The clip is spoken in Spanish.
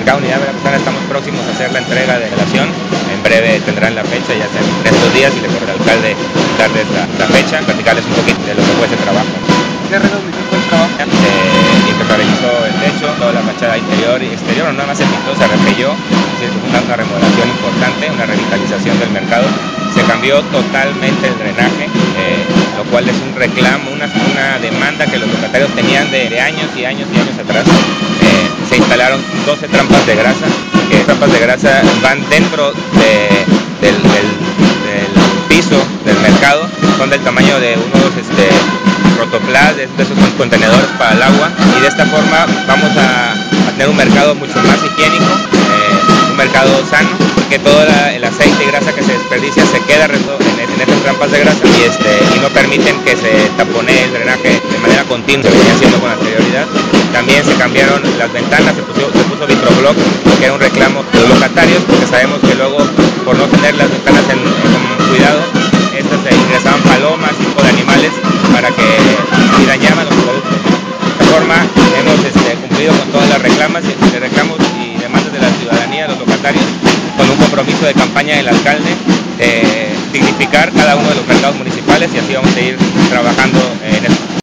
Mercado Unidad Veracruzana estamos próximos a hacer la entrega de relación. En breve tendrán la fecha, ya sea en estos días, y le corre al alcalde darles la fecha, platicarles un poquito de lo que fue ese trabajo. ¿Qué rehabilitación fue el trabajo? Se impermeabilizó el techo, toda la fachada interior y exterior, no nada más se pintó, se repelló, es decir, fue una remodelación importante, una revitalización del mercado. Se cambió totalmente el drenaje, lo cual es un reclamo, una demanda que los locatarios tenían de años y años y años atrás. Se instalaron 12 trampas de grasa, que trampas de grasa van dentro del piso del mercado, son del tamaño de unos rotoplas, de esos contenedores para el agua, y de esta forma vamos a tener un mercado mucho más higiénico, un mercado sano, porque todo el aceite y grasa que se desperdicia se queda en estas trampas de grasa y no permiten que se taponee el drenaje de manera continua, se venía haciendo con anterioridad. También se cambiaron las ventanas, se puso vitroblock, que era un reclamo de los locatarios, porque sabemos que luego, por no tener las ventanas en cuidado, estas se ingresaban palomas, tipo de animales, y dañaban los productos. De esta forma hemos cumplido con todas las reclamos y demandas de la ciudadanía, los locatarios, con un compromiso de campaña del alcalde de dignificar cada uno de los mercados municipales, y así vamos a seguir trabajando en esto.